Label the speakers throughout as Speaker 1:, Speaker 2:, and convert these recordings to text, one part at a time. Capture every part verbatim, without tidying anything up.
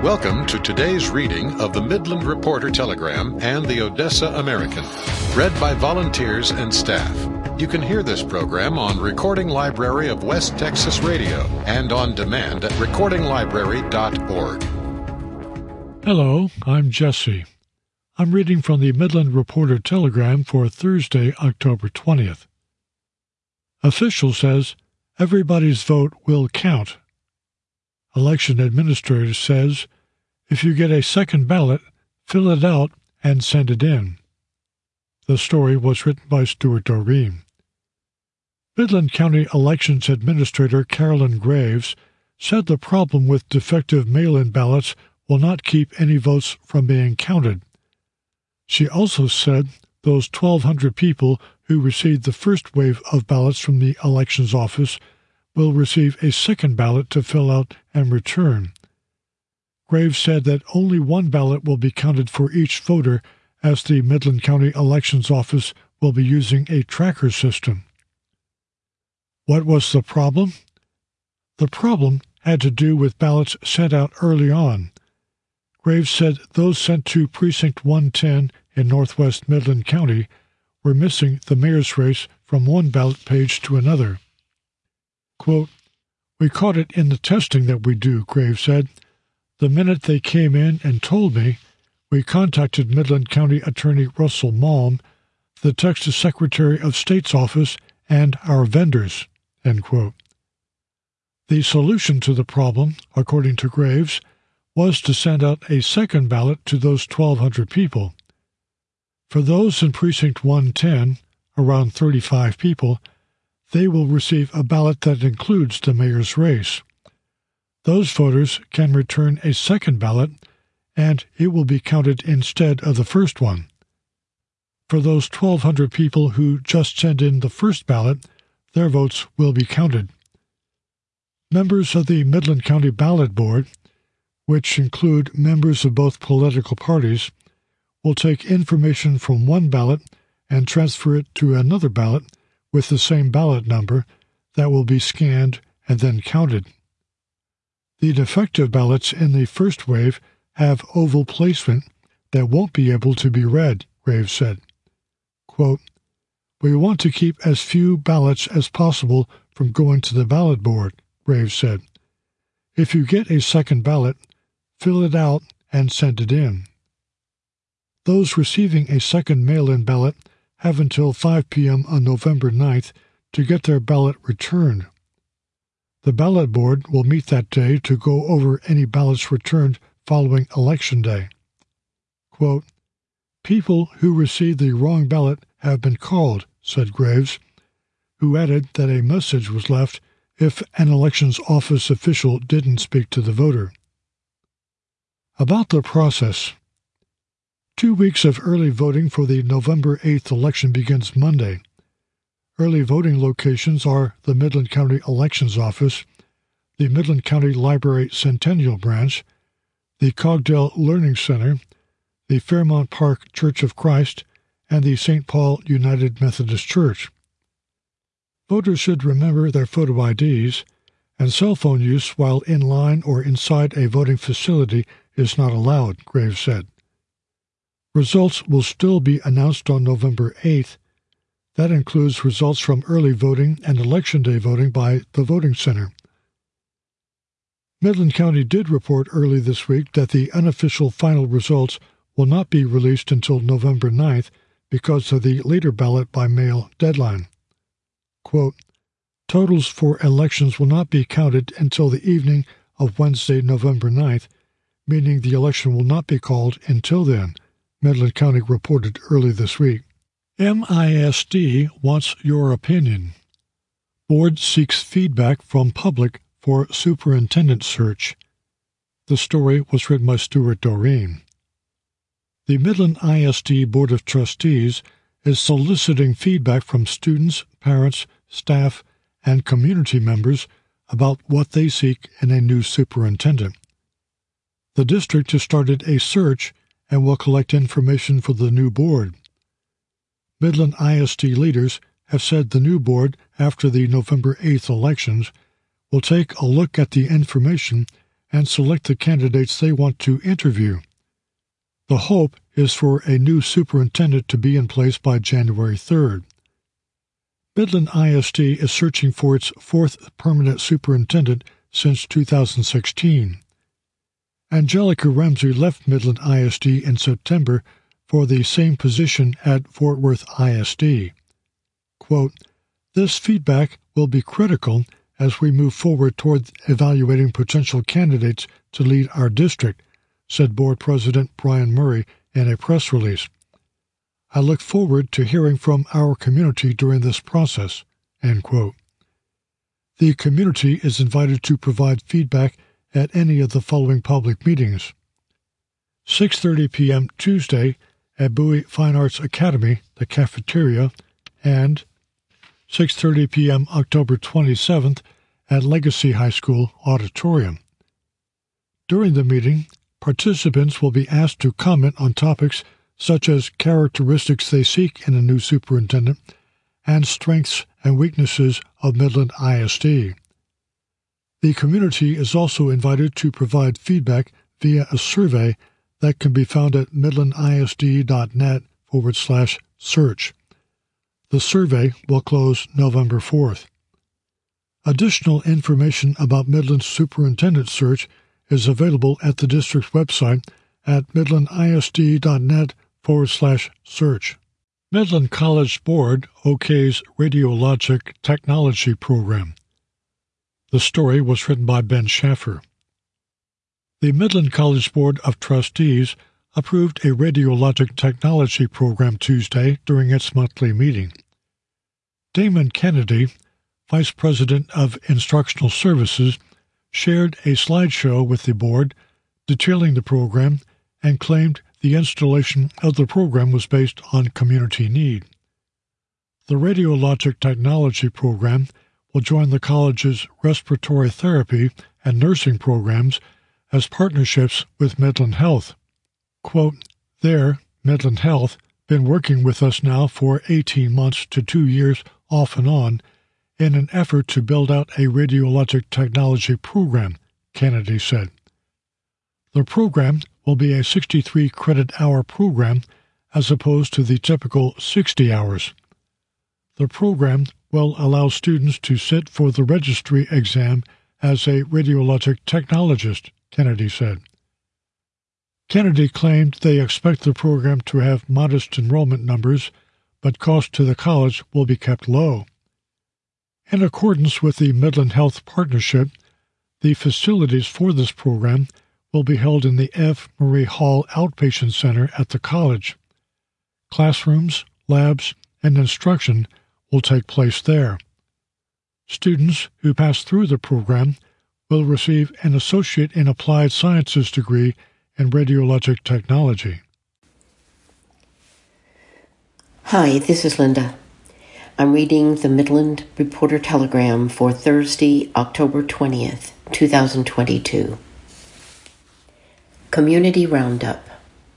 Speaker 1: Welcome to today's reading of the Midland Reporter Telegram and the Odessa American, read by volunteers and staff. You can hear this program on Recording Library of West Texas Radio and on demand at recording library dot org.
Speaker 2: Hello, I'm Jesse. I'm reading from the Midland Reporter Telegram for Thursday, October twentieth. Official says everybody's vote will count. Election administrator says if you get a second ballot, fill it out and send it in. The story was written by Stuart Doreen. Midland County Elections Administrator Carolyn Graves said the problem with defective mail-in ballots will not keep any votes from being counted. She also said those twelve hundred people who received the first wave of ballots from the elections office will receive a second ballot to fill out and return. Graves said that only one ballot will be counted for each voter, as the Midland County Elections Office will be using a tracker system. What was the problem? The problem had to do with ballots sent out early on. Graves said those sent to Precinct one ten in northwest Midland County were missing the mayor's race from one ballot page to another. Quote, "We caught it in the testing that we do," Graves said. "The minute they came in and told me, we contacted Midland County Attorney Russell Malm, the Texas Secretary of State's office, and our vendors." End quote. The solution to the problem, according to Graves, was to send out a second ballot to those twelve hundred people. For those in Precinct one ten, around thirty-five people, they will receive a ballot that includes the mayor's race. Those voters can return a second ballot, and it will be counted instead of the first one. For those twelve hundred people who just sent in the first ballot, their votes will be counted. Members of the Midland County Ballot Board, which include members of both political parties, will take information from one ballot and transfer it to another ballot with the same ballot number that will be scanned and then counted. The defective ballots in the first wave have oval placement that won't be able to be read, Graves said. Quote, "We want to keep as few ballots as possible from going to the ballot board," Graves said. "If you get a second ballot, fill it out and send it in." Those receiving a second mail-in ballot have until five p.m. on November ninth to get their ballot returned. The ballot board will meet that day to go over any ballots returned following Election Day. Quote, "People who received the wrong ballot have been called," said Graves, who added that a message was left if an elections office official didn't speak to the voter. About the process. Two weeks of early voting for the November eighth election begins Monday. Early voting locations are the Midland County Elections Office, the Midland County Library Centennial Branch, the Cogdell Learning Center, the Fairmount Park Church of Christ, and the Saint Paul United Methodist Church. Voters should remember their photo I Ds, and cell phone use while in line or inside a voting facility is not allowed, Graves said. Results will still be announced on November eighth. That includes results from early voting and Election Day voting by the voting center. Midland County did report early this week that the unofficial final results will not be released until November ninth because of the later ballot by mail deadline. Quote, "Totals for elections will not be counted until the evening of Wednesday, November ninth, meaning the election will not be called until then," Midland County reported early this week. M I S D wants your opinion. Board seeks feedback from public for superintendent search. The story was written by Stuart Doreen. The Midland I S D Board of Trustees is soliciting feedback from students, parents, staff, and community members about what they seek in a new superintendent. The district has started a search and will collect information for the new board. Midland I S D leaders have said the new board, after the November eighth elections, will take a look at the information and select the candidates they want to interview. The hope is for a new superintendent to be in place by January third. Midland I S D is searching for its fourth permanent superintendent since two thousand sixteen. Angelica Ramsey left Midland I S D in September for the same position at Fort Worth I S D. Quote, "This feedback will be critical as we move forward toward evaluating potential candidates to lead our district," said Board President Brian Murray in a press release. "I look forward to hearing from our community during this process." End quote. The community is invited to provide feedback at any of the following public meetings: six thirty p.m. Tuesday at Bowie Fine Arts Academy, the cafeteria, and six thirty p.m. October twenty-seventh at Legacy High School Auditorium. During the meeting, participants will be asked to comment on topics such as characteristics they seek in a new superintendent and strengths and weaknesses of Midland I S D. The community is also invited to provide feedback via a survey that can be found at midlandisd.net forward slash search. The survey will close November fourth. Additional information about Midland's superintendent search is available at the district's website at midlandisd.net forward slash search. Midland College Board okays Radiologic Technology Program. The story was written by Ben Schaffer. The Midland College Board of Trustees approved a radiologic technology program Tuesday during its monthly meeting. Damon Kennedy, Vice President of Instructional Services, shared a slideshow with the board detailing the program and claimed the installation of the program was based on community need. The Radiologic Technology Program will join the college's respiratory therapy and nursing programs as partnerships with Midland Health. Quote, "There, Midland Health, been working with us now for eighteen months to two years off and on in an effort to build out a radiologic technology program," Kennedy said. The program will be a sixty-three credit hour program as opposed to the typical sixty hours. The program will allow students to sit for the registry exam as a radiologic technologist, Kennedy said. Kennedy claimed they expect the program to have modest enrollment numbers, but cost to the college will be kept low. In accordance with the Midland Health Partnership, the facilities for this program will be held in the F. Murray Hall Outpatient Center at the college. Classrooms, labs, and instruction will take place there. Students who pass through the program will receive an Associate in Applied Sciences degree in Radiologic Technology.
Speaker 3: Hi, this is Linda. I'm reading the Midland Reporter Telegram for Thursday, October twentieth, twenty twenty-two. Community Roundup.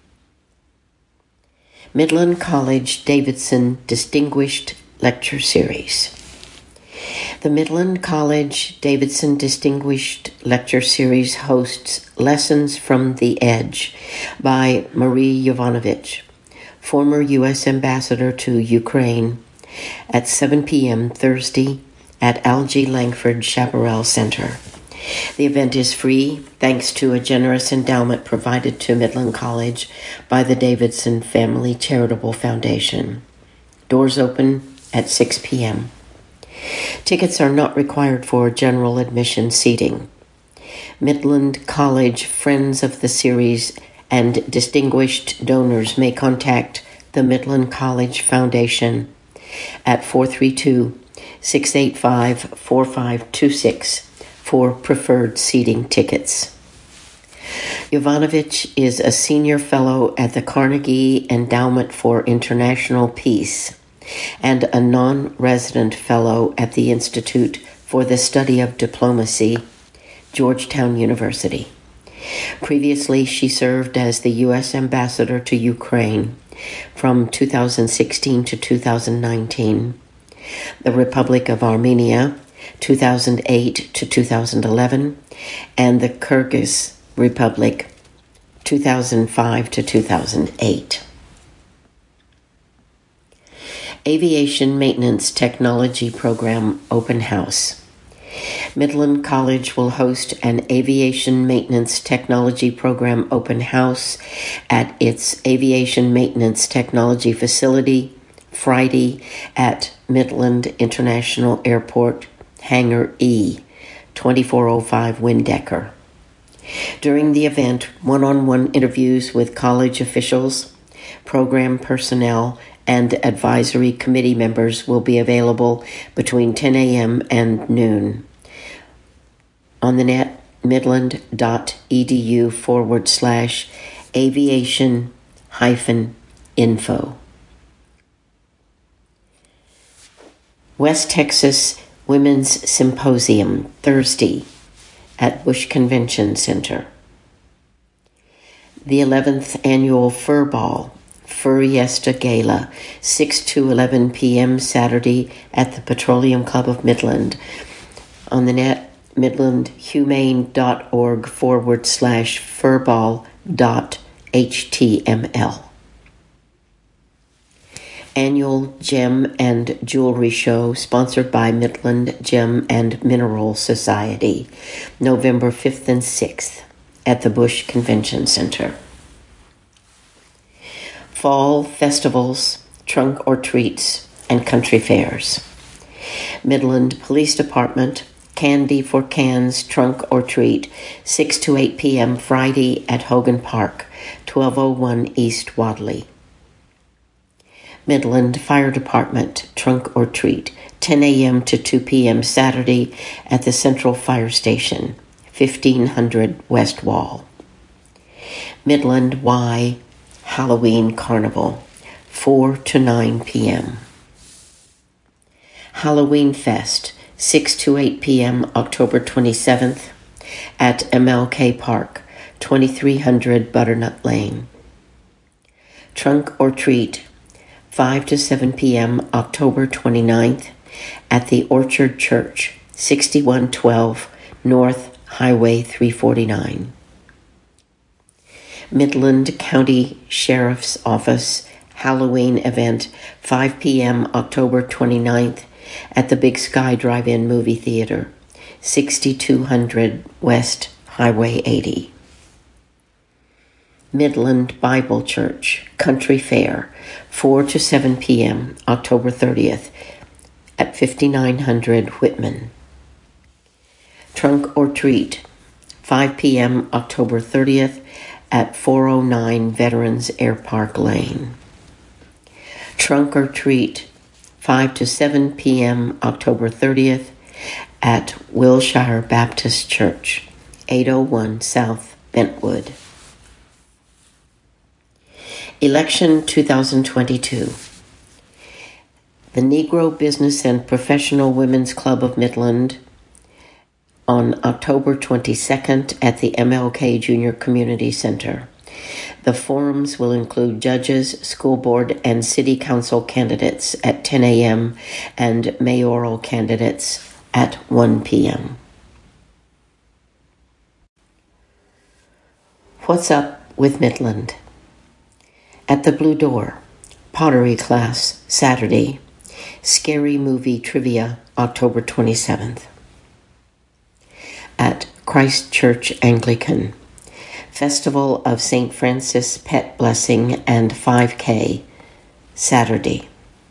Speaker 3: Midland College Davidson Distinguished Lecture Series. The Midland College Davidson Distinguished Lecture Series hosts Lessons from the Edge by Marie Yovanovitch, former U S Ambassador to Ukraine, at seven p.m. Thursday at Algie Langford Chaparral Center. The event is free thanks to a generous endowment provided to Midland College by the Davidson Family Charitable Foundation. Doors open at six p.m. Tickets are not required for general admission seating. Midland College Friends of the Series and distinguished donors may contact the Midland College Foundation at four three two, six eight five, four five two six for preferred seating tickets. Yovanovitch is a senior fellow at the Carnegie Endowment for International Peace and a non-resident fellow at the Institute for the Study of Diplomacy, Georgetown University. Previously, she served as the U S Ambassador to Ukraine from two thousand sixteen to two thousand nineteen, the Republic of Armenia, two thousand eight to two thousand eleven, and the Kyrgyz Republic, two thousand five to two thousand eight. Aviation Maintenance Technology Program Open House. Midland College will host an Aviation Maintenance Technology Program Open House at its Aviation Maintenance Technology facility Friday at Midland International Airport, Hangar E, twenty-four oh five Windecker. During the event, one-on-one interviews with college officials, program personnel, and advisory committee members will be available between ten a.m. and noon. On the net, midland.edu forward slash aviation hyphen info. West Texas Women's Symposium, Thursday, at Bush Convention Center. The eleventh Annual Fur Ball, Furriesta Gala, six to eleven p.m. Saturday at the Petroleum Club of Midland. On the net, midlandhumane.org forward slash furball dot html. Annual Gem and Jewelry Show sponsored by Midland Gem and Mineral Society, November fifth and sixth at the Bush Convention Center. Fall festivals, trunk or treats, and country fairs. Midland Police Department, Candy for Cans Trunk or Treat, six to eight p.m. Friday at Hogan Park, twelve oh one East Wadley. Midland Fire Department Trunk or Treat, ten a.m. to two p.m. Saturday at the Central Fire Station, fifteen hundred West Wall. Midland Y Halloween Carnival, four to nine p.m. Halloween Fest, six to eight p.m. October twenty-seventh at M L K Park, twenty-three hundred Butternut Lane. Trunk or Treat, five to seven p.m. October twenty-ninth at the Orchard Church, sixty-one twelve North Highway three forty-nine. Midland County Sheriff's Office Halloween event, five p.m. October twenty-ninth at the Big Sky Drive-In Movie Theater, sixty-two hundred West Highway eighty. Midland Bible Church Country Fair, four to seven p.m. October thirtieth at fifty-nine hundred Whitman. Trunk or Treat, five p.m. October thirtieth at four oh nine Veterans Air Park Lane. Trunk or Treat, five to seven p.m. October thirtieth at Wilshire Baptist Church, eight oh one South Bentwood. Election twenty twenty-two. The Negro Business and Professional Women's Club of Midland on October twenty-second at the M L K Junior Community Center. The forums will include judges, school board, and city council candidates at ten a.m. and mayoral candidates at one p.m. What's up with Midland? At the Blue Door, pottery class, Saturday. Scary movie trivia, October twenty-seventh. At Christ Church Anglican, Festival of Saint Francis Pet Blessing and five K, Saturday.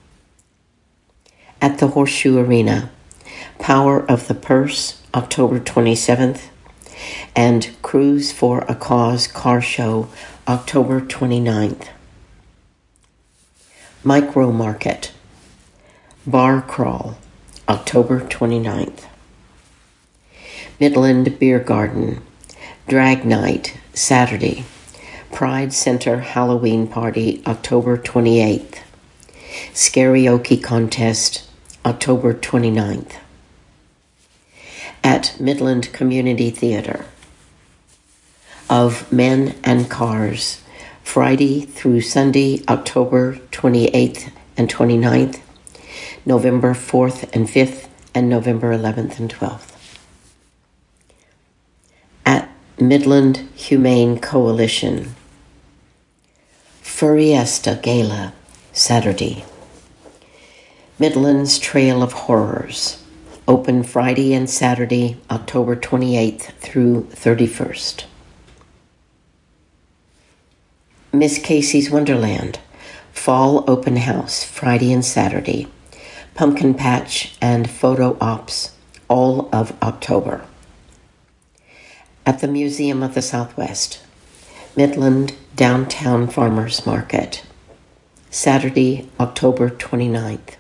Speaker 3: At the Horseshoe Arena, Power of the Purse, October twenty-seventh, and Cruise for a Cause car show, October twenty-ninth. Micro Market, Bar Crawl, October twenty-ninth. Midland Beer Garden, Drag Night, Saturday. Pride Center Halloween Party, October twenty-eighth. Scarioke Contest, October twenty-ninth. At Midland Community Theater. Of Men and Cars, Friday through Sunday, October twenty-eighth and twenty-ninth, November fourth and fifth and November eleventh and twelfth. At Midland Humane Coalition, Furriesta Gala, Saturday. Midland's Trail of Horrors, open Friday and Saturday, October twenty-eighth through thirty-first. Miss Casey's Wonderland, Fall Open House, Friday and Saturday. Pumpkin Patch and Photo Ops, all of October. At the Museum of the Southwest, Midland Downtown Farmers Market, Saturday, October twenty-ninth.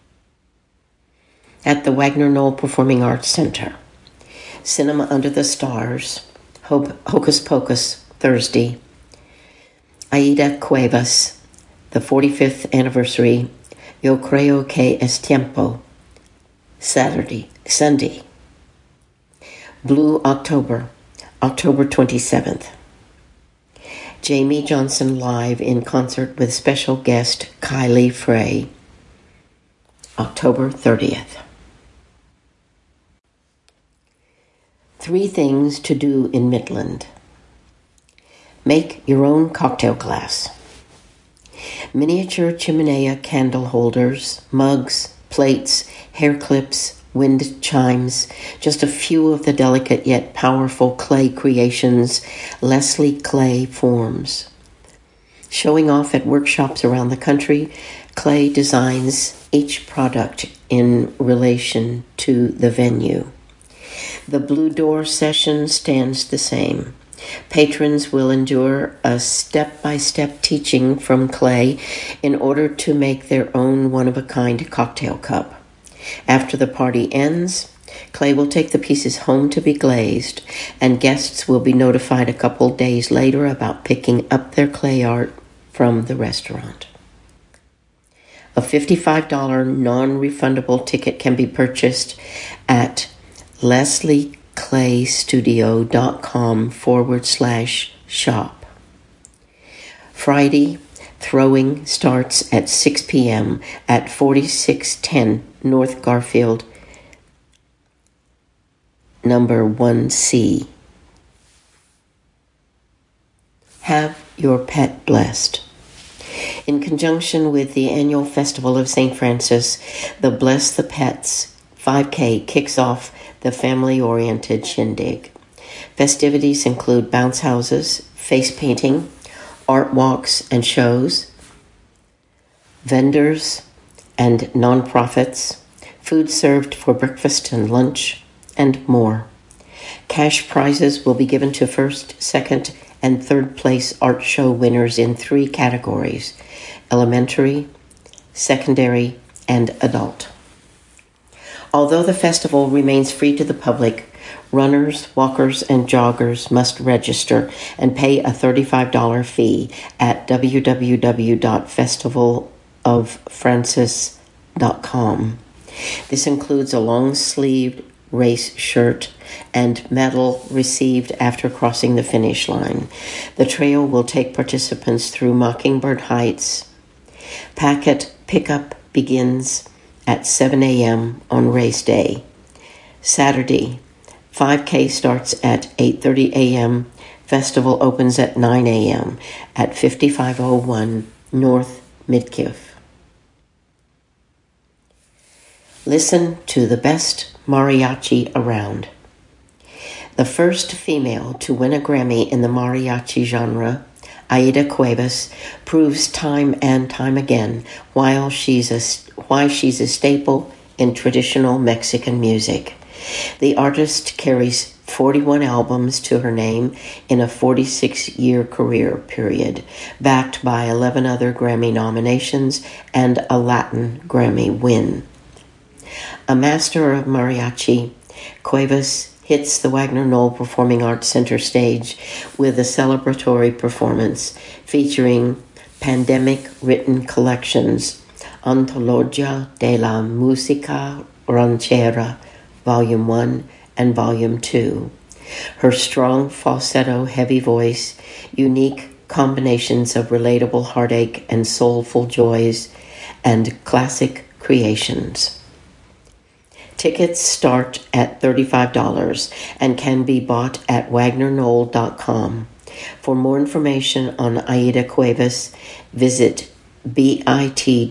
Speaker 3: At the Wagner Knoll Performing Arts Center, Cinema Under the Stars, Hocus Pocus, Thursday. Aida Cuevas, the forty-fifth anniversary, Yo Creo Que Es Tiempo, Saturday, Sunday. Blue October, October twenty-seventh. Jamie Johnson live in concert with special guest Kylie Frey, October thirtieth. Three things to do in Midland. Make your own cocktail glass. Miniature chimenea candle holders, mugs, plates, hair clips, wind chimes, just a few of the delicate yet powerful clay creations Leslie Clay forms. Showing off at workshops around the country, Clay designs each product in relation to the venue. The Blue Door session stands the same. Patrons will endure a step-by-step teaching from Clay in order to make their own one-of-a-kind cocktail cup. After the party ends, Clay will take the pieces home to be glazed, and guests will be notified a couple days later about picking up their clay art from the restaurant. A fifty-five dollars non-refundable ticket can be purchased at leslieclaystudio.com forward slash shop. Friday, throwing starts at six p.m. at forty-six ten North Garfield, number one C. Have your pet blessed. In conjunction with the annual Festival of Saint Francis, the Bless the Pets five K kicks off the family-oriented shindig. Festivities include bounce houses, face painting, art walks and shows, vendors and nonprofits, food served for breakfast and lunch, and more. Cash prizes will be given to first, second, and third place art show winners in three categories: elementary, secondary, and adult. Although the festival remains free to the public, runners, walkers, and joggers must register and pay a thirty-five dollars fee at w w w dot festival of francis dot com. This includes a long-sleeved race shirt and medal received after crossing the finish line. The trail will take participants through Mockingbird Heights. Packet pickup begins at seven a.m. on race day. Saturday, five K starts at eight thirty a.m. Festival opens at nine a.m. at fifty-five oh one North Midkiff. Listen to the best mariachi around. The first female to win a Grammy in the mariachi genre, Aida Cuevas, proves time and time again while she's a, why she's a staple in traditional Mexican music. The artist carries forty-one albums to her name in a forty-six-year career period, backed by eleven other Grammy nominations and a Latin Grammy win. A master of mariachi, Cuevas hits the Wagner Knoll Performing Arts Center stage with a celebratory performance featuring pandemic-written collections, Antologia de la Música Ranchera, Volume one and Volume two. Her strong falsetto heavy voice, unique combinations of relatable heartache and soulful joys, and classic creations. Tickets start at thirty-five dollars and can be bought at wagner knoll dot com. For more information on Aida Cuevas, visit bit.ly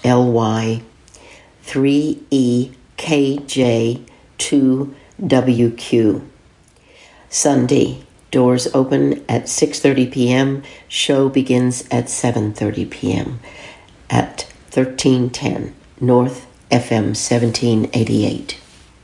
Speaker 3: three E K J two W Q. Sunday, doors open at six thirty p.m. Show begins at seven thirty p.m. at thirteen ten North F M seventeen eighty-eight.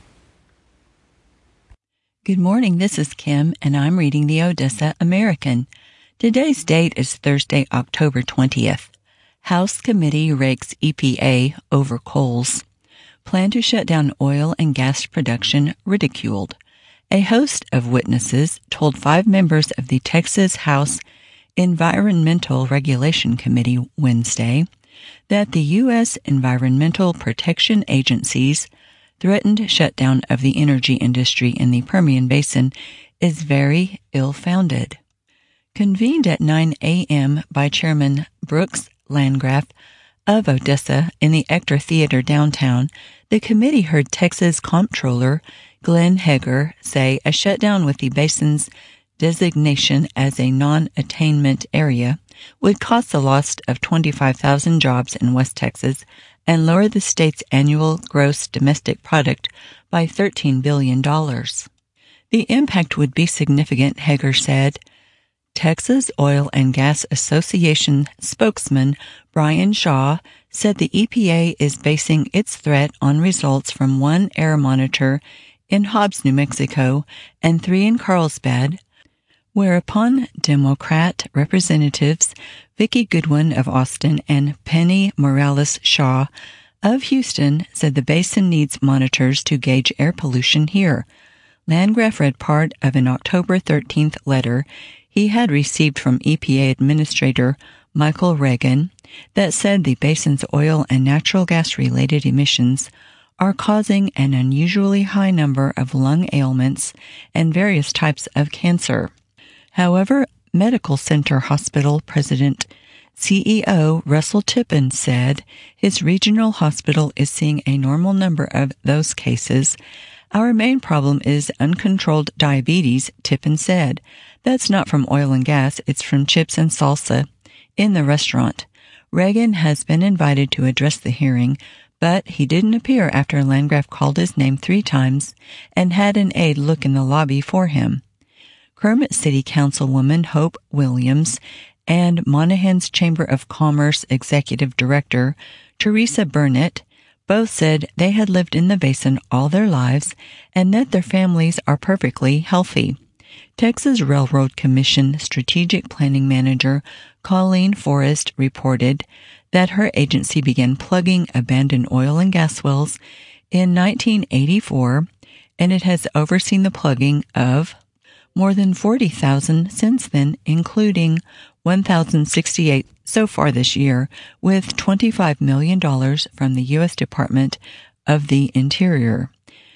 Speaker 4: Good morning, this is Kim, and I'm reading the Odessa American. Today's date is Thursday, October twentieth. House Committee rakes E P A over coals. Plan to shut down oil and gas production ridiculed. A host of witnesses told five members of the Texas House Environmental Regulation Committee Wednesday that the U S Environmental Protection Agency's threatened shutdown of the energy industry in the Permian Basin is very ill-founded. Convened at nine a.m. by Chairman Brooks Landgraf of Odessa in the Ector Theater downtown, the committee heard Texas Comptroller Glenn Hegar say a shutdown with the basin's designation as a non-attainment area would cost the loss of twenty-five thousand jobs in West Texas and lower the state's annual gross domestic product by thirteen billion dollars. The impact would be significant, Hegar said. Texas Oil and Gas Association spokesman Brian Shaw said the E P A is basing its threat on results from one air monitor in Hobbs, New Mexico, and three in Carlsbad, whereupon Democrat Representatives Vicki Goodwin of Austin and Penny Morales Shaw of Houston said the basin needs monitors to gauge air pollution here. Landgraf read part of an October thirteenth letter he had received from E P A Administrator Michael Regan that said the basin's oil and natural gas-related emissions are causing an unusually high number of lung ailments and various types of cancer. However, Medical Center Hospital President C E O Russell Tippin said his regional hospital is seeing a normal number of those cases. Our main problem is uncontrolled diabetes, Tippin said. That's not from oil and gas, it's from chips and salsa in the restaurant. Reagan has been invited to address the hearing, but he didn't appear after Landgraf called his name three times and had an aide look in the lobby for him. Kermit City Councilwoman Hope Williams and Monaghan's Chamber of Commerce Executive Director Teresa Burnett both said they had lived in the basin all their lives and that their families are perfectly healthy. Texas Railroad Commission Strategic Planning Manager Colleen Forrest reported that her agency began plugging abandoned oil and gas wells in nineteen eighty-four, and it has overseen the plugging of more than forty thousand since then, including one thousand sixty-eight so far this year, with twenty-five million dollars from the U S Department of the Interior.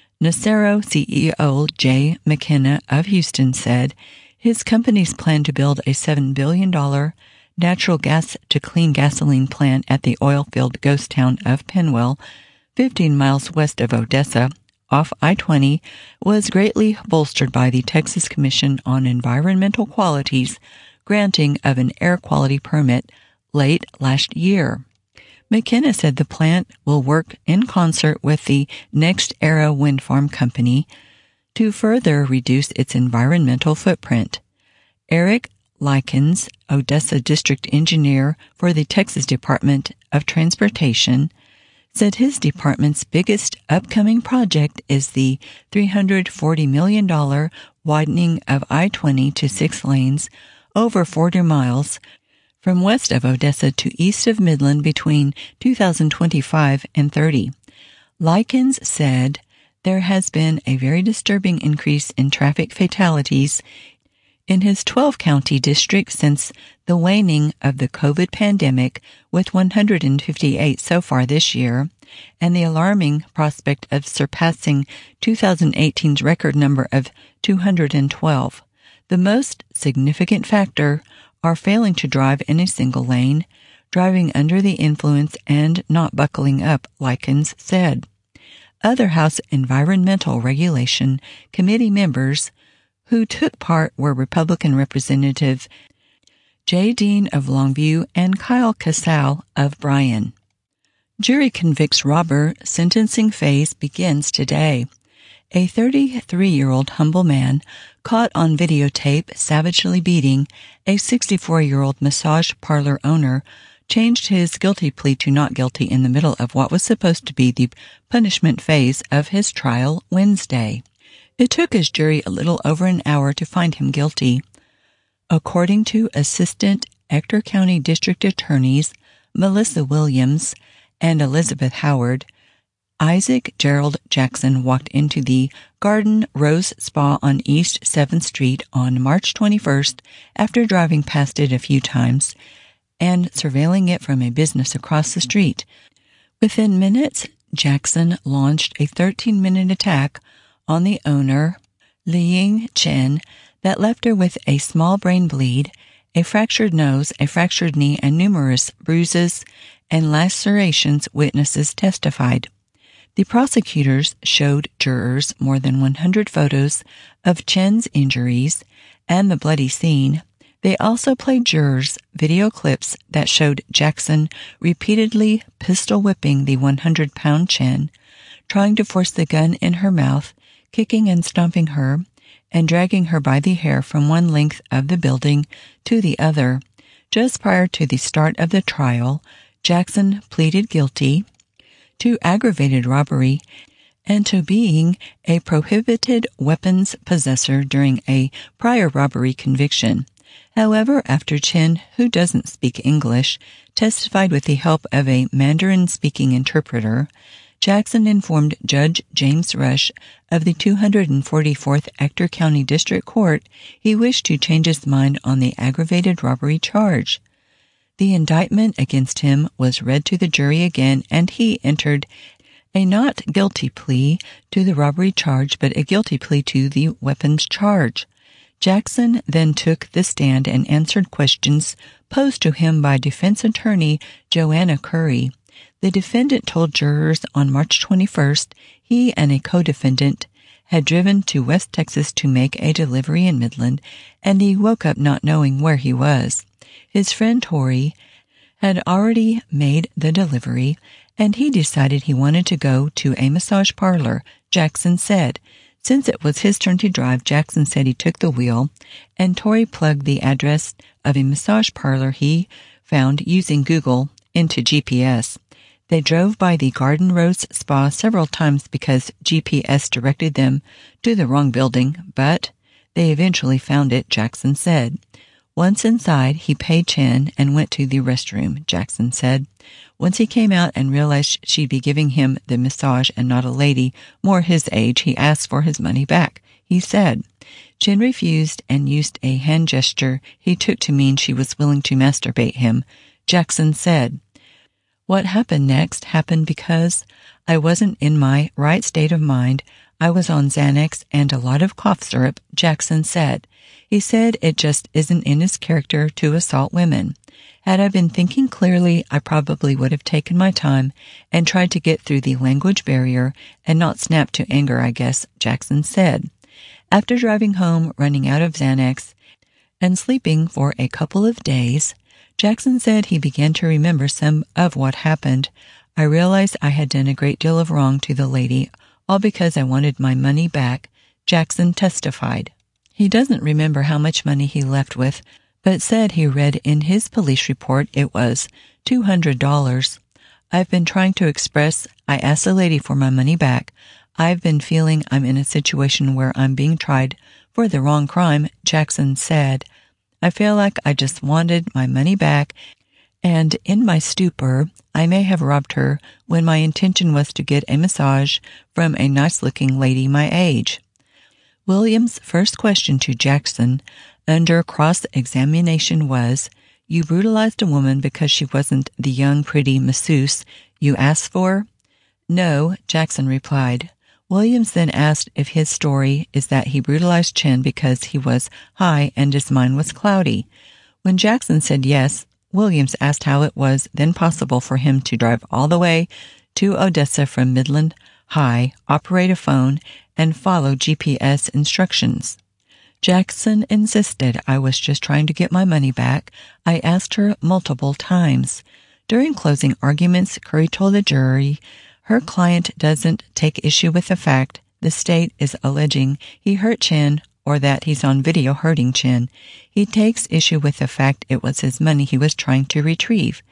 Speaker 4: Nacero C E O Jay McKenna of Houston said his companies plan to build a seven billion dollars natural gas to clean gasoline plant at the oil-filled ghost town of Penwell, fifteen miles west of Odessa, off I twenty, was greatly bolstered by the Texas Commission on Environmental Quality's granting of an air quality permit late last year. McKenna said the plant will work in concert with the Next Era Wind Farm Company to further reduce its environmental footprint. Eric Likens, Odessa District Engineer for the Texas Department of Transportation, said his department's biggest upcoming project is the three hundred forty million dollars widening of I twenty to six lanes over forty miles from west of Odessa to east of Midland between two thousand twenty-five and thirty. Likens said there has been a very disturbing increase in traffic fatalities in his twelve-county district since the waning of the COVID pandemic, with one hundred fifty-eight so far this year, and the alarming prospect of surpassing two thousand eighteen's record number of two hundred twelve. The most significant factor are failing to drive in a single lane, driving under the influence, and not buckling up, Likens said. Other House Environmental Regulation Committee members who took part were Republican Representative Jay Dean of Longview and Kyle Casale of Bryan. Jury convicts robber sentencing phase begins today. A thirty-three-year-old humble man caught on videotape savagely beating a sixty-four-year-old massage parlor owner changed his guilty plea to not guilty in the middle of what was supposed to be the punishment phase of his trial Wednesday. It took his jury a little over an hour to find him guilty. According to Assistant Ector County District Attorneys Melissa Williams and Elizabeth Howard, Isaac Gerald Jackson walked into the Garden Rose Spa on East seventh Street on March twenty-first after driving past it a few times and surveilling it from a business across the street. Within minutes, Jackson launched a thirteen-minute attack on the owner, Liying Chen, that left her with a small brain bleed, a fractured nose, a fractured knee, and numerous bruises and lacerations, witnesses testified. The prosecutors showed jurors more than one hundred photos of Chen's injuries and the bloody scene. They also played jurors video clips that showed Jackson repeatedly pistol whipping the one hundred pound Chen, trying to force the gun in her mouth, kicking and stomping her, and dragging her by the hair from one length of the building to the other. Just prior to the start of the trial, Jackson pleaded guilty to aggravated robbery and to being a prohibited weapons possessor during a prior robbery conviction. However, after Chen, who doesn't speak English, testified with the help of a Mandarin-speaking interpreter, Jackson informed Judge James Rush of the two hundred forty-fourth Ector County District Court he wished to change his mind on the aggravated robbery charge. The indictment against him was read to the jury again, and he entered a not guilty plea to the robbery charge, but a guilty plea to the weapons charge. Jackson then took the stand and answered questions posed to him by defense attorney Joanna Curry. The defendant told jurors on March twenty-first he and a co-defendant had driven to West Texas to make a delivery in Midland, and he woke up not knowing where he was. His friend Tori had already made the delivery, and he decided he wanted to go to a massage parlor, Jackson said. Since it was his turn to drive, Jackson said he took the wheel, and Tori plugged the address of a massage parlor he found using Google into G P S. They drove by the Garden Rose Spa several times because G P S directed them to the wrong building, but they eventually found it, Jackson said. Once inside, he paid Chen and went to the restroom, Jackson said. Once he came out and realized she'd be giving him the massage and not a lady more his age, he asked for his money back, he said. Chen refused and used a hand gesture he took to mean she was willing to masturbate him, Jackson said. What happened next happened because I wasn't in my right state of mind. I was on Xanax and a lot of cough syrup, Jackson said. He said it just isn't in his character to assault women. Had I been thinking clearly, I probably would have taken my time and tried to get through the language barrier and not snap to anger, I guess, Jackson said. After driving home, running out of Xanax, and sleeping for a couple of days, Jackson said he began to remember some of what happened. I realized I had done a great deal of wrong to the lady, all because I wanted my money back, Jackson testified. He doesn't remember how much money he left with, but said he read in his police report it was two hundred dollars. I've been trying to express I asked the lady for my money back. I've been feeling I'm in a situation where I'm being tried for the wrong crime, Jackson said. I feel like I just wanted my money back, and in my stupor, I may have robbed her when my intention was to get a massage from a nice-looking lady my age. Williams' first question to Jackson under cross-examination was, "You brutalized a woman because she wasn't the young, pretty masseuse you asked for?" "No," Jackson replied. Williams then asked if his story is that he brutalized Chen because he was high and his mind was cloudy. When Jackson said yes, Williams asked how it was then possible for him to drive all the way to Odessa from Midland Hi, operate a phone, and follow G P S instructions. Jackson insisted I was just trying to get my money back. I asked her multiple times. During closing arguments, Curry told the jury her client doesn't take issue with the fact the state is alleging he hurt Chen or that he's on video hurting Chen. He takes issue with the fact it was his money he was trying to retrieve.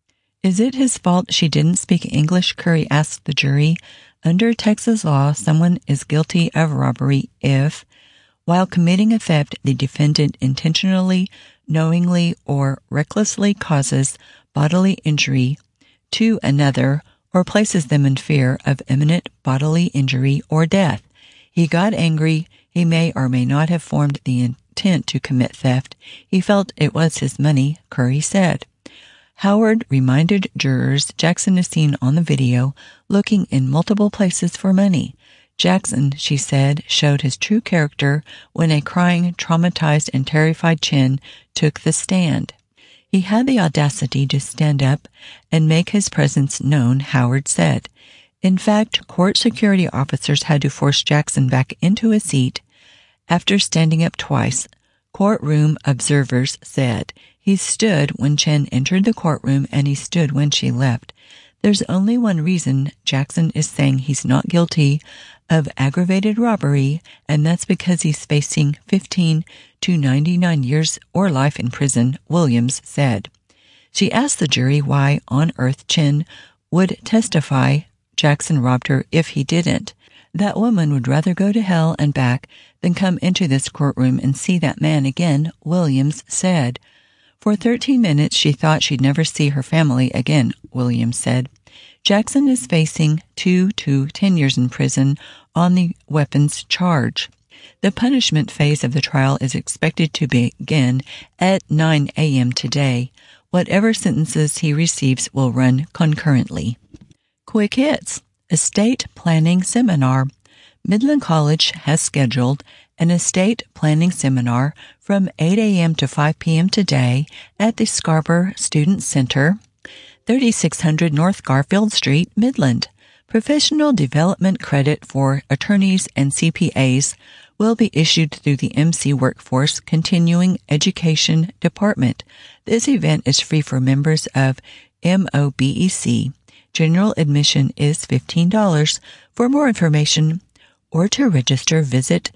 Speaker 4: Is it his fault she didn't speak English? Curry asked the jury. Under Texas law, someone is guilty of robbery if, while committing a theft, the defendant intentionally, knowingly, or recklessly causes bodily injury to another or places them in fear of imminent bodily injury or death. He got angry. He may or may not have formed the intent to commit theft. He felt it was his money, Curry said. Howard reminded jurors Jackson is seen on the video looking in multiple places for money. Jackson, she said, showed his true character when a crying, traumatized, and terrified Chen took the stand. He had the audacity to stand up and make his presence known, Howard said. In fact, court security officers had to force Jackson back into his seat after standing up twice. Courtroom observers said he stood when Chen entered the courtroom and he stood when she left. There's only one reason Jackson is saying he's not guilty of aggravated robbery, and that's because he's facing fifteen to ninety-nine years or life in prison, Williams said. She asked the jury why on earth Chen would testify Jackson robbed her if he didn't. That woman would rather go to hell and back than come into this courtroom and see that man again, Williams said. For thirteen minutes, she thought she'd never see her family again, Williams said. Jackson is facing two to ten years in prison on the weapons charge. The punishment phase of the trial is expected to begin at nine a.m. today. Whatever sentences he receives will run concurrently. Quick hits. Estate Planning Seminar. Midland College has scheduled an estate planning seminar from eight a.m. to five p.m. today at the Scarborough Student Center, thirty-six hundred North Garfield Street, Midland. Professional development credit for attorneys and C P As will be issued through the M C Workforce Continuing Education Department. This event is free for members of M O B E C. General admission is fifteen dollars. For more information or to register, visit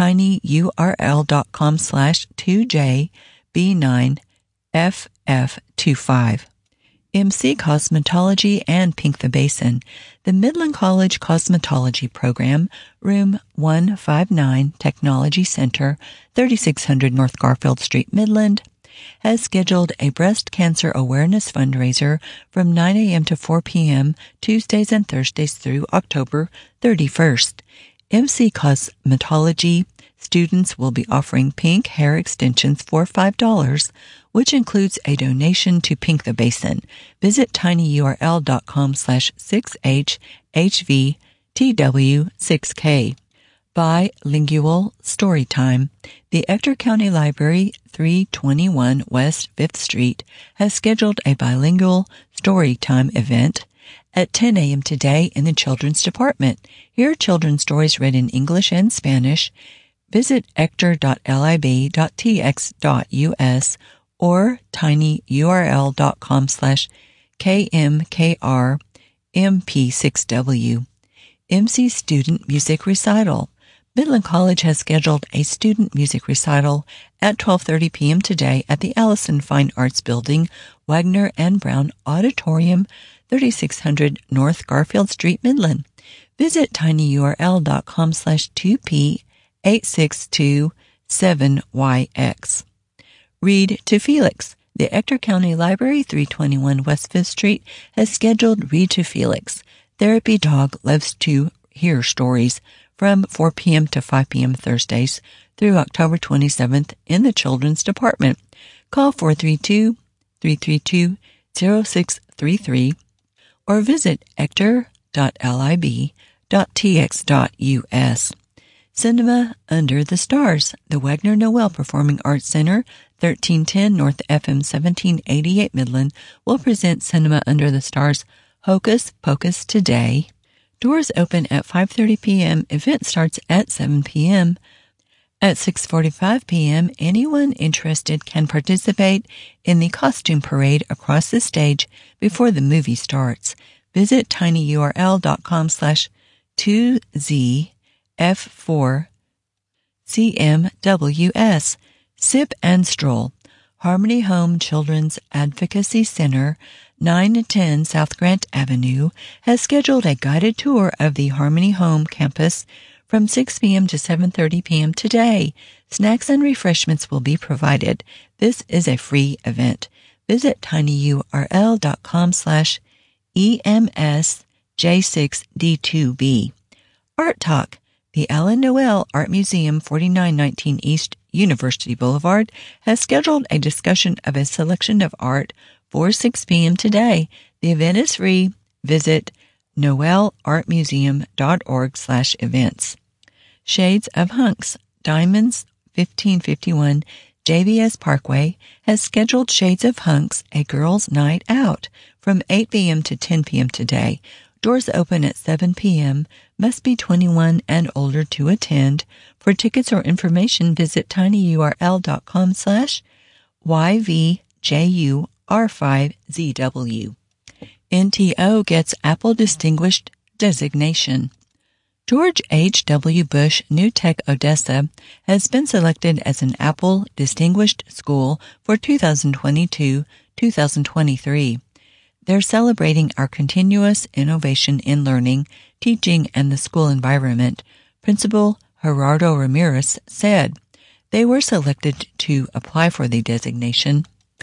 Speaker 4: tinyurl.com slash 2jb9ff25. M C Cosmetology and Pink the Basin. The Midland College Cosmetology Program, Room one fifty-nine, Technology Center, thirty-six hundred North Garfield Street, Midland, has scheduled a breast cancer awareness fundraiser from nine a.m. to four p.m. Tuesdays and Thursdays through October thirty-first. M C Cosmetology students will be offering pink hair extensions for five dollars, which includes a donation to Pink the Basin. Visit tinyurl.com slash 6HHVTW6K. Bilingual Storytime. The Ector County Library, three twenty-one West fifth Street, has scheduled a bilingual storytime event at ten a.m. today in the Children's Department. Hear children's stories read in English and Spanish. Visit ector dot lib dot t x dot u s or tinyurl.com slash kmkr m p six w. M C Student Music Recital. Midland College has scheduled a student music recital at twelve thirty p.m. today at the Allison Fine Arts Building, Wagner and Brown Auditorium, thirty-six hundred North Garfield Street, Midland. Visit tinyurl.com slash 2p8627yx. Read to Felix. The Ector County Library, three twenty-one West fifth Street, has scheduled Read to Felix. Therapy Dog loves to hear stories from four p.m. to five p.m. Thursdays through October twenty-seventh in the Children's Department. Call four three two, three three two, zero six three three or visit ector dot lib dot t x dot u s. Cinema Under the Stars. The Wagner Noel Performing Arts Center, thirteen ten North F M seventeen eighty-eight Midland, will present Cinema Under the Stars Hocus Pocus today, Doors open at five thirty p.m. Event starts at seven p.m. At six forty-five p.m., anyone interested can participate in the costume parade across the stage before the movie starts. Visit tinyurl.com slash 2ZF4CMWS. Sip and Stroll. Harmony Home Children's Advocacy Center, nine ten South Grant Avenue, has scheduled a guided tour of the Harmony Home campus from six p.m. to seven thirty p.m. today. Snacks and refreshments will be provided. This is a free event. Visit tinyurl.com slash EMSJ6D2B. Art Talk. The Alan Noel Art Museum, forty-nine nineteen East University Boulevard, has scheduled a discussion of a selection of art for six p.m. today. The event is free. Visit noelartmuseum.org slash events. Shades of Hunks. Diamonds, fifteen fifty-one J V S Parkway, has scheduled Shades of Hunks, a girls' night out, from eight p.m. to ten p.m. today. Doors open at seven p.m. Must be twenty-one and older to attend. For tickets or information, visit tinyurl.com slash YVJUR5ZW. N T O gets Apple Distinguished Designation. George H W. Bush New Tech Odessa has been selected as an Apple Distinguished School for two thousand twenty-two to two thousand twenty-three. They're celebrating our continuous innovation in learning, teaching, and the school environment, Principal Gerardo Ramirez said. They were selected to apply for the designation.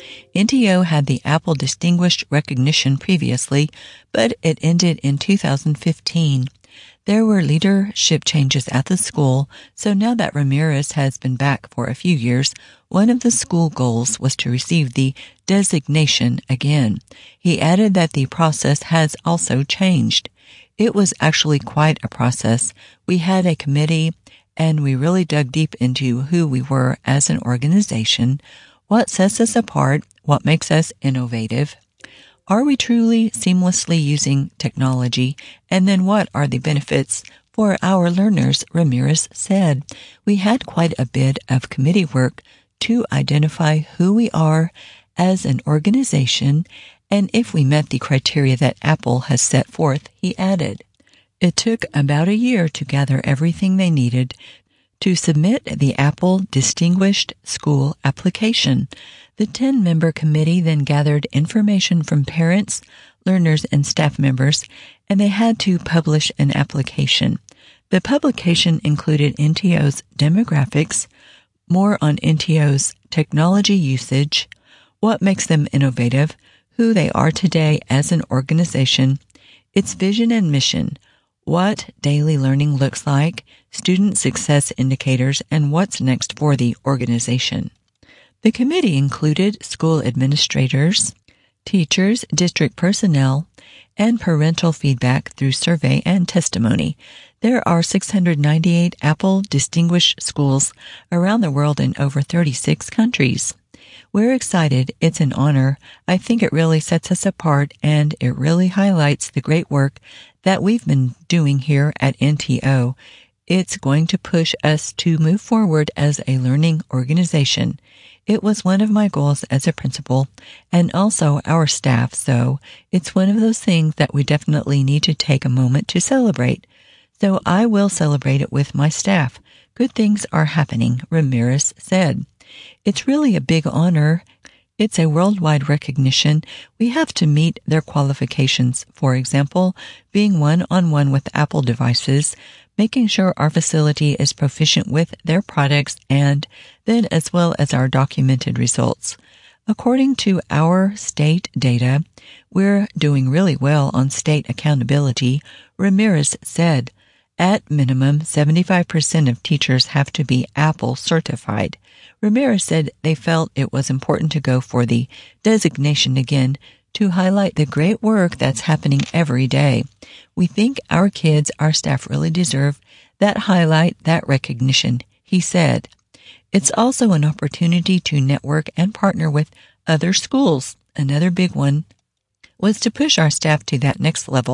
Speaker 4: N T O had the Apple Distinguished recognition previously, but it ended in two thousand fifteen. There were leadership changes at the school, so now that Ramirez has been back for a few years, one of the school goals was to receive the designation again. He added that the process has also changed. It was actually quite a process. We had a committee, and we really dug deep into who we were as an organization, what sets us apart, what makes us innovative. Are we truly seamlessly using technology? And then what are the benefits for our learners? Ramirez said. We had quite a bit of committee work to identify who we are as an organization and if we met the criteria that Apple has set forth, he added. It took about a year to gather everything they needed to submit the Apple Distinguished School application. The ten-member committee then gathered information from parents, learners, and staff members, and they had to publish an application. The publication included N T O's demographics, more on N T O's technology usage, what makes them innovative, who they are today as an organization, its vision and mission, what daily learning looks like, student success indicators, and what's next for the organization. The committee included school administrators, teachers, district personnel, and parental feedback through survey and testimony. There are six hundred ninety-eight Apple Distinguished Schools around the world in over thirty-six countries. We're excited. It's an honor. I think it really sets us apart, and it really highlights the great work that we've been doing here at N T O. It's going to push us to move forward as a learning organization. It was one of my goals as a principal and also our staff, so it's one of those things that we definitely need to take a moment to celebrate. So I will celebrate it with my staff. Good things are happening, Ramirez said. It's really a big honor. It's a worldwide recognition. We have to meet their qualifications. For example, being one-on-one with Apple devices, making sure our facility is proficient with their products, and then as well as our documented results. According to our state data, we're doing really well on state accountability, Ramirez said. At minimum, seventy-five percent of teachers have to be Apple certified. Ramirez said they felt it was important to go for the designation again to highlight the great work that's happening every day. We think our kids, our staff really deserve that highlight, that recognition, he said. It's also an opportunity to network and partner with other schools. Another big one was to push our staff to that next level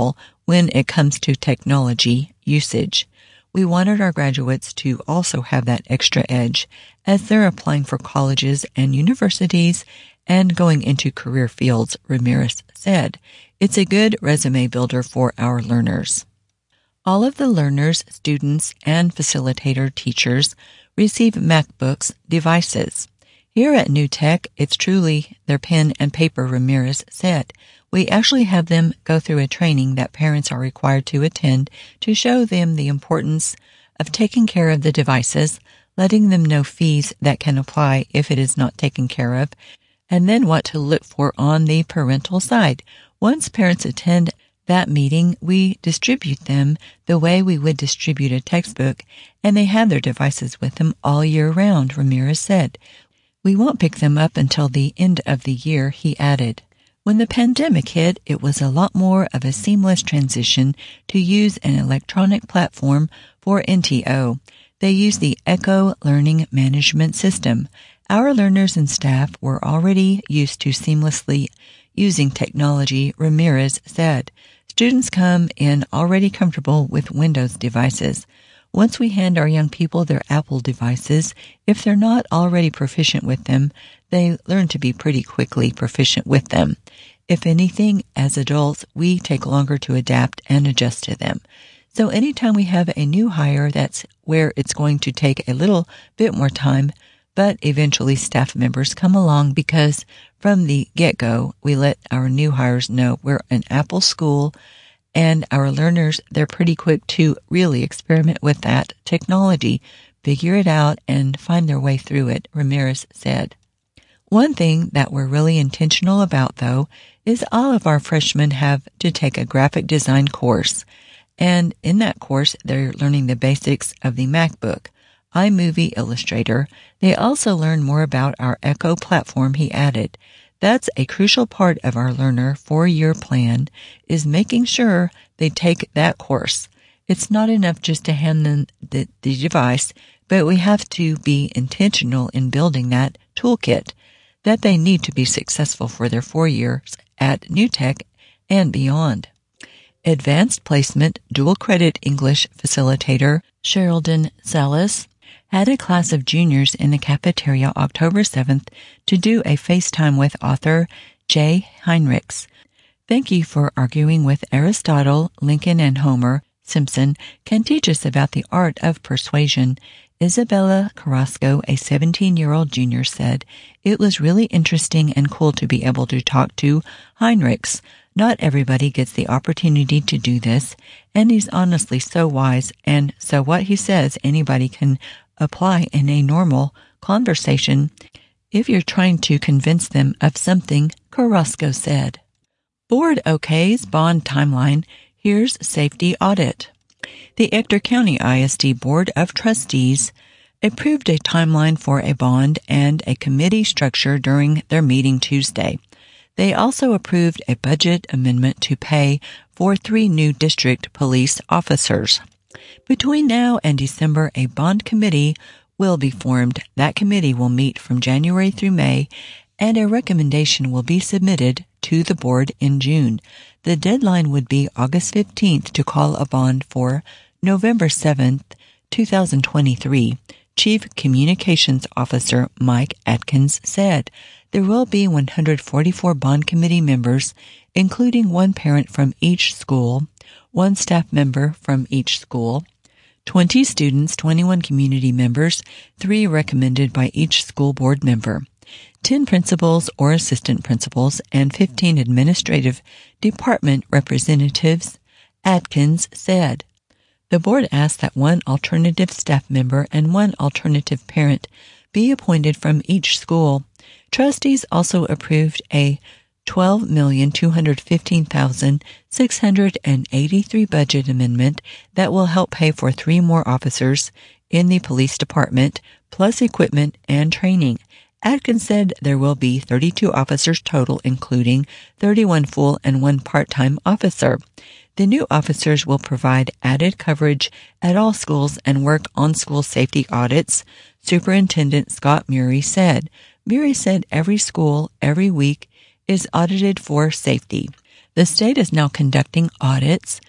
Speaker 4: when it comes to technology usage. We wanted our graduates to also have that extra edge as they're applying for colleges and universities and going into career fields, Ramirez said. It's a good resume builder for our learners. All of the learners, students, and facilitator teachers receive MacBooks devices. Here at New Tech, it's truly their pen and paper, Ramirez said. We actually have them go through a training that parents are required to attend to show them the importance of taking care of the devices, letting them know fees that can apply if it is not taken care of, and then what to look for on the parental side. Once parents attend that meeting, we distribute them the way we would distribute a textbook, and they have their devices with them all year round, Ramirez said. We won't pick them up until the end of the year, he added. When the pandemic hit, it was a lot more of a seamless transition to use an electronic platform for N T O. They use the Echo Learning Management System. Our learners and staff were already used to seamlessly using technology, Ramirez said. Students come in already comfortable with Windows devices. Once we hand our young people their Apple devices, if they're not already proficient with them, they learn to be pretty quickly proficient with them. If anything, as adults, we take longer to adapt and adjust to them. So anytime we have a new hire, that's where it's going to take a little bit more time, but eventually staff members come along because from the get-go, we let our new hires know we're an Apple school, and our learners, they're pretty quick to really experiment with that technology, figure it out, and find their way through it, Ramirez said. One thing that we're really intentional about, though, is all of our freshmen have to take a graphic design course. And in that course, they're learning the basics of the MacBook, iMovie Illustrator. They also learn more about our Echo platform, he added. That's a crucial part of our learner four-year plan, is making sure they take that course. It's not enough just to hand them the, the device, but we have to be intentional in building that toolkit that they need to be successful for their four years at New Tech and beyond. Advanced Placement Dual Credit English Facilitator Sherilyn Salas had a class of juniors in the cafeteria October seventh to do a FaceTime with author Jay Heinrichs. Thank you for arguing with Aristotle, Lincoln, and Homer. Simpson can teach us about the art of persuasion. Isabella Carrasco, a seventeen-year-old junior, said, "It was really interesting and cool to be able to talk to Heinrichs. Not everybody gets the opportunity to do this, and he's honestly so wise, and so what he says anybody can apply in a normal conversation if you're trying to convince them of something," Carrasco said. Board OK's bond timeline. Here's safety audit. The Ector County I S D Board of Trustees approved a timeline for a bond and a committee structure during their meeting Tuesday. They also approved a budget amendment to pay for three new district police officers. Between now and December, a bond committee will be formed. That committee will meet from January through May, and a recommendation will be submitted to the board in June. The deadline would be August fifteenth to call a bond for November seventh, twenty twenty-three. Chief Communications Officer Mike Atkins said there will be one hundred forty-four bond committee members, including one parent from each school, one staff member from each school, twenty students, twenty-one community members, three recommended by each school board member, ten principals or assistant principals, and fifteen administrative department representatives, Atkins said. The board asked that one alternative staff member and one alternative parent be appointed from each school. Trustees also approved a twelve million two hundred fifteen thousand six hundred eighty-three budget amendment that will help pay for three more officers in the police department, plus equipment and training. Atkins said there will be thirty-two officers total, including thirty-one full and one part-time officer. The new officers will provide added coverage at all schools and work on school safety audits, Superintendent Scott Murray said. Murray said every school, every week, is audited for safety. The state is now conducting audits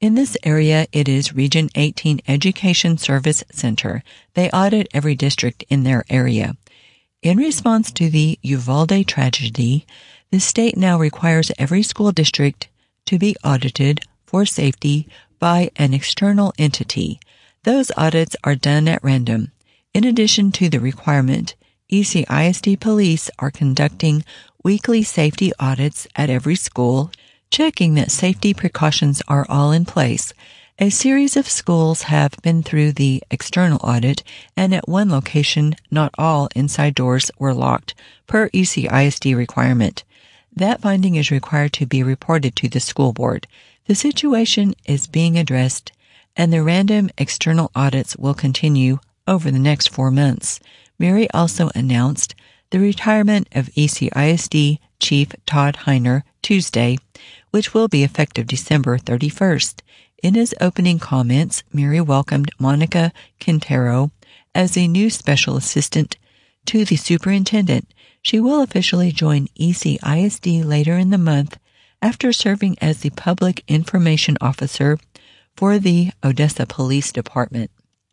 Speaker 4: In this area, it is Region eighteen Education Service Center. They audit every district in their area. In response to the Uvalde tragedy, the state now requires every school district to be audited for safety by an external entity. Those audits are done at random. In addition to the requirement, E C I S D police are conducting weekly safety audits at every school, checking that safety precautions are all in place. A series of schools have been through the external audit, and at one location, not all inside doors were locked, per E C I S D requirement. That finding is required to be reported to the school board. The situation is being addressed, and the random external audits will continue over the next four months. Mary also announced the retirement of E C I S D Chief Todd Heiner Tuesday, which will be effective December thirty-first. In his opening comments, Mary welcomed Monica Quintero as the new special assistant to the superintendent. She will officially join E C I S D later in the month after serving as the public information officer for the Odessa Police Department.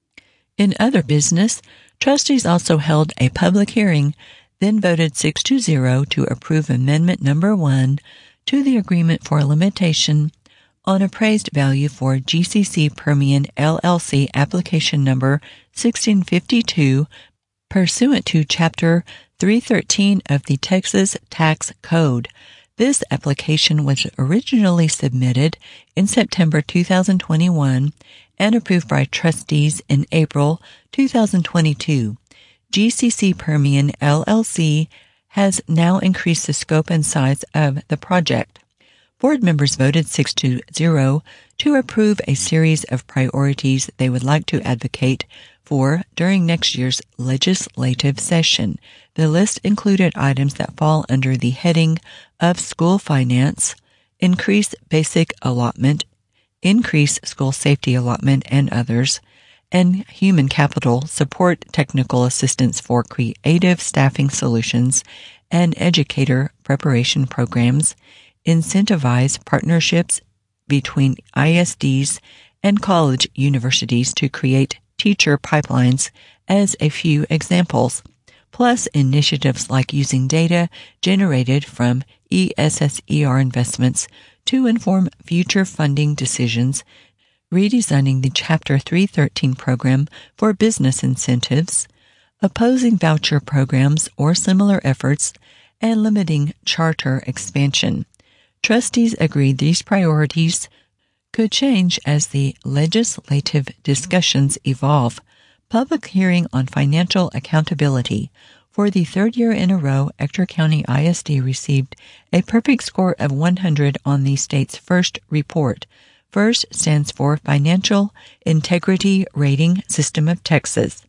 Speaker 4: In other business, trustees also held a public hearing, then voted six to zero to approve Amendment Number one to the Agreement for Limitation on Appraised Value for G C C Permian L L C Application Number sixteen fifty-two, pursuant to Chapter three thirteen of the Texas Tax Code. This application was originally submitted in September two thousand twenty-one and approved by trustees in April two thousand twenty-two. G C C Permian L L C has now increased the scope and size of the project. Board members voted six to zero to approve a series of priorities they would like to advocate for during next year's legislative session. The list included items that fall under the heading of school finance, increase basic allotment, increase school safety allotment, and others, and human capital, support technical assistance for creative staffing solutions and educator preparation programs, incentivize partnerships between I S Ds and college universities to create teacher pipelines as a few examples, plus initiatives like using data generated from E S S E R investments to inform future funding decisions, redesigning the Chapter three thirteen program for business incentives, opposing voucher programs or similar efforts, and limiting charter expansion. Trustees agreed these priorities could change as the legislative discussions evolve. Public hearing on financial accountability. For the third year in a row, Ector County I S D received a perfect score of one hundred on the state's first report. FIRST stands for Financial Integrity Rating System of Texas.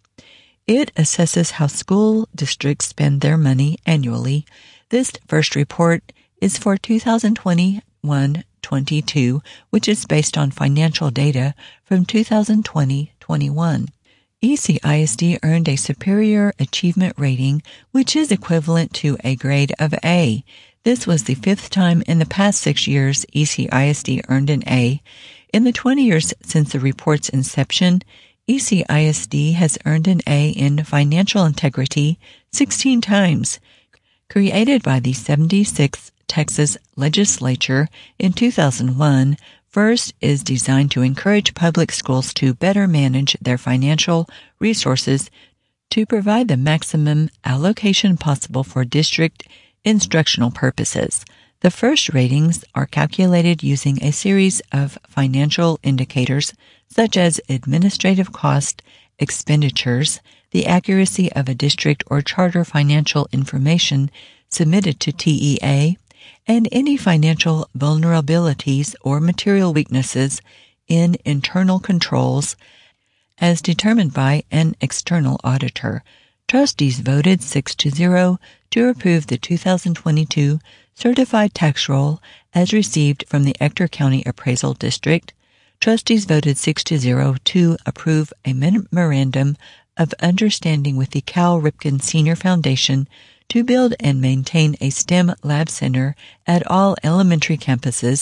Speaker 4: It assesses how school districts spend their money annually. This first report is for two thousand twenty-one twenty-two, which is based on financial data from two thousand twenty twenty-one. E C I S D earned a Superior Achievement Rating, which is equivalent to a grade of A. This was the fifth time in the past six years E C I S D earned an A. In the twenty years since the report's inception, E C I S D has earned an A in financial integrity sixteen times. Created by the seventy-sixth Texas Legislature in two thousand one, FIRST is designed to encourage public schools to better manage their financial resources to provide the maximum allocation possible for district instructional purposes. The FIRST ratings are calculated using a series of financial indicators such as administrative cost, expenditures, the accuracy of a district or charter financial information submitted to T E A, and any financial vulnerabilities or material weaknesses in internal controls as determined by an external auditor. Trustees voted six to zero to approve the two thousand twenty-two certified tax roll as received from the Ector County Appraisal District. Trustees voted six to zero to approve a memorandum of understanding with the Cal Ripken Senior Foundation to build and maintain a STEM lab center at all elementary campuses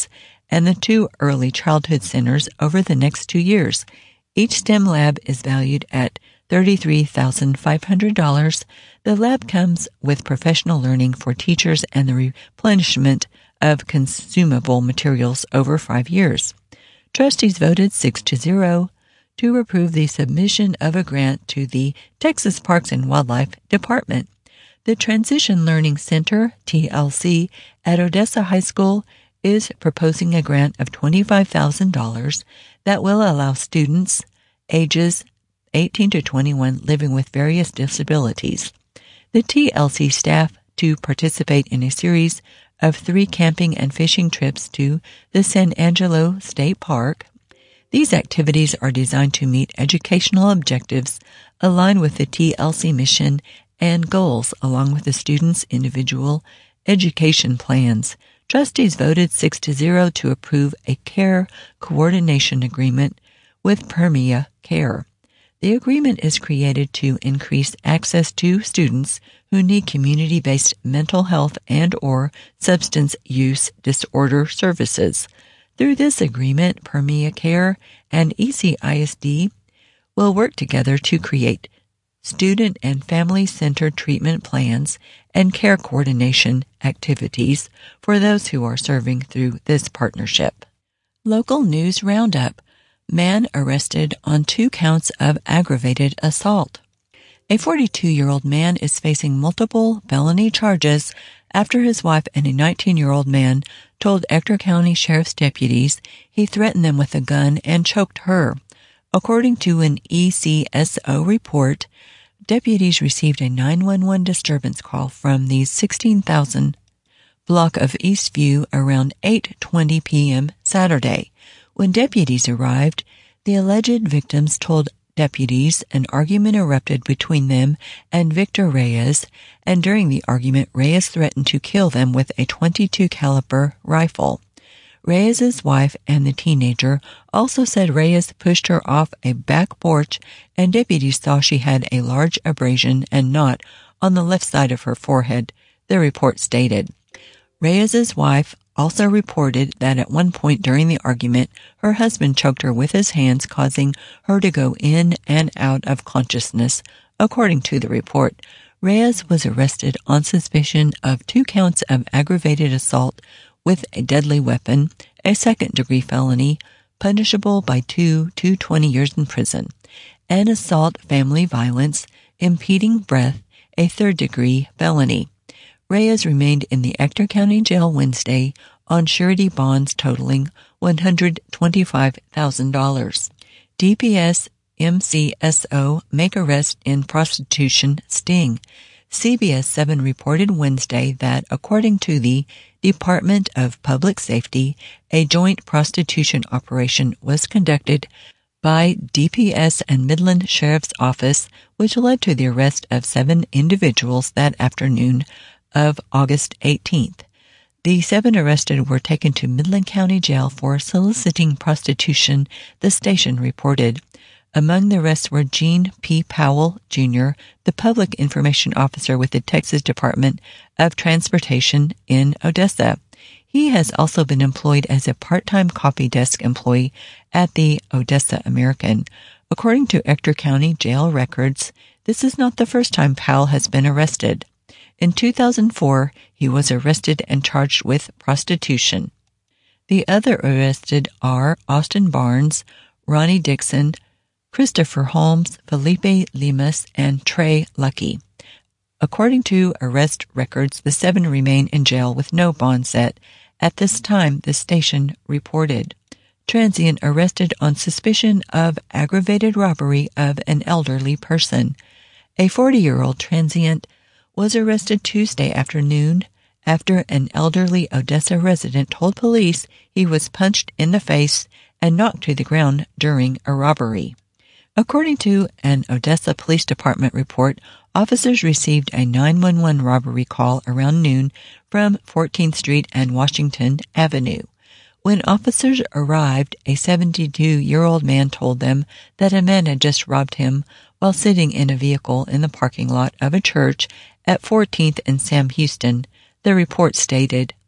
Speaker 4: and the two early childhood centers over the next two years. Each STEM lab is valued at thirty-three thousand five hundred dollars. The lab comes with professional learning for teachers and the replenishment of consumable materials over five years. Trustees voted six to zero to approve the submission of a grant to the Texas Parks and Wildlife Department. The Transition Learning Center, T L C, at Odessa High School is proposing a grant of twenty-five thousand dollars that will allow students ages eighteen to twenty-one living with various disabilities. The T L C staff to participate in a series of three camping and fishing trips to the San Angelo State Park. These activities are designed to meet educational objectives aligned with the T L C mission and goals, along with the students' individual education plans. Trustees voted six to zero to approve a care coordination agreement with Permia Care. The agreement is created to increase access to students who need community-based mental health and or substance use disorder services. Through this agreement, Permia Care and E C I S D will work together to create student and family-centered treatment plans and care coordination activities for those who are serving through this partnership. Local News Roundup. Man arrested on two counts of aggravated assault. A forty-two-year-old man is facing multiple felony charges after his wife and a nineteen-year-old man told Ector County Sheriff's deputies he threatened them with a gun and choked her. According to an E C S O report, deputies received a nine one one disturbance call from the sixteen thousand block of Eastview around eight twenty p.m. Saturday. When deputies arrived, the alleged victims told deputies an argument erupted between them and Victor Reyes, and during the argument, Reyes threatened to kill them with a twenty-two caliber rifle. Reyes's wife and the teenager also said Reyes pushed her off a back porch, and deputies saw she had a large abrasion and knot on the left side of her forehead, the report stated. Reyes's wife also reported that at one point during the argument, her husband choked her with his hands, causing her to go in and out of consciousness. According to the report, Reyes was arrested on suspicion of two counts of aggravated assault with a deadly weapon, a second-degree felony, punishable by two to twenty years in prison, and assault, family violence, impeding breath, a third-degree felony. Reyes remained in the Ector County Jail Wednesday on surety bonds totaling one hundred twenty-five thousand dollars. D P S M C S O make arrest in prostitution sting. C B S seven reported Wednesday that, according to the Department of Public Safety, a joint prostitution operation was conducted by D P S and Midland Sheriff's Office, which led to the arrest of seven individuals that afternoon of August eighteenth. The seven arrested were taken to Midland County Jail for soliciting prostitution, the station reported. Among the arrests were Gene P. Powell, Junior, the public information officer with the Texas Department of Transportation in Odessa. He has also been employed as a part-time copy desk employee at the Odessa American. According to Ector County Jail records, this is not the first time Powell has been arrested. In two thousand four, he was arrested and charged with prostitution. The other arrested are Austin Barnes, Ronnie Dixon, Christopher Holmes, Felipe Lemus, and Trey Lucky. According to arrest records, the seven remain in jail with no bond set at this time, the station reported. Transient arrested on suspicion of aggravated robbery of an elderly person. A forty-year-old transient was arrested Tuesday afternoon after an elderly Odessa resident told police he was punched in the face and knocked to the ground during a robbery. According to an Odessa Police Department report, officers received a nine one one robbery call around noon from fourteenth Street and Washington Avenue. When officers arrived, a seventy-two-year-old man told them that a man had just robbed him while sitting in a vehicle in the parking lot of a church at fourteenth and Sam Houston, the report stated.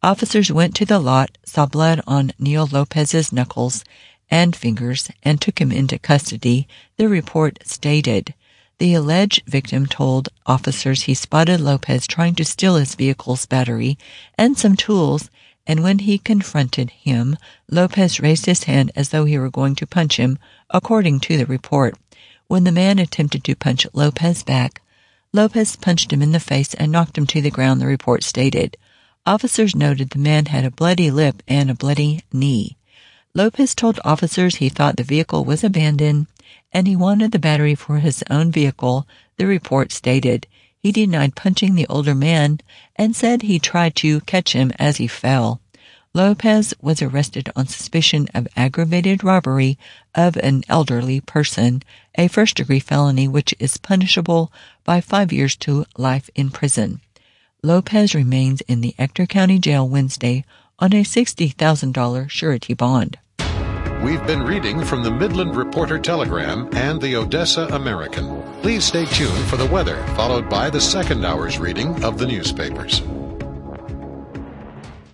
Speaker 4: Officers went to the lot, saw blood on Neil Lopez's knuckles and fingers, and took him into custody, the report stated. The alleged victim told officers he spotted Lopez trying to steal his vehicle's battery and some tools, and when he confronted him, Lopez raised his hand as though he were going to punch him, according to the report. When the man attempted to punch Lopez back, Lopez punched him in the face and knocked him to the ground, the report stated. Officers noted the man had a bloody lip and a bloody knee. Lopez told officers he thought the vehicle was abandoned and he wanted the battery for his own vehicle, the report stated. He denied punching the older man and said he tried to catch him as he fell. Lopez was arrested on suspicion of aggravated robbery of an elderly person, a first-degree felony which is punishable by five years to life in prison. Lopez remains in the Ector County Jail Wednesday on a sixty thousand dollars surety bond.
Speaker 1: We've been reading from the Midland Reporter Telegram and the Odessa American. Please stay tuned for the weather, followed by the second hour's reading of the newspapers.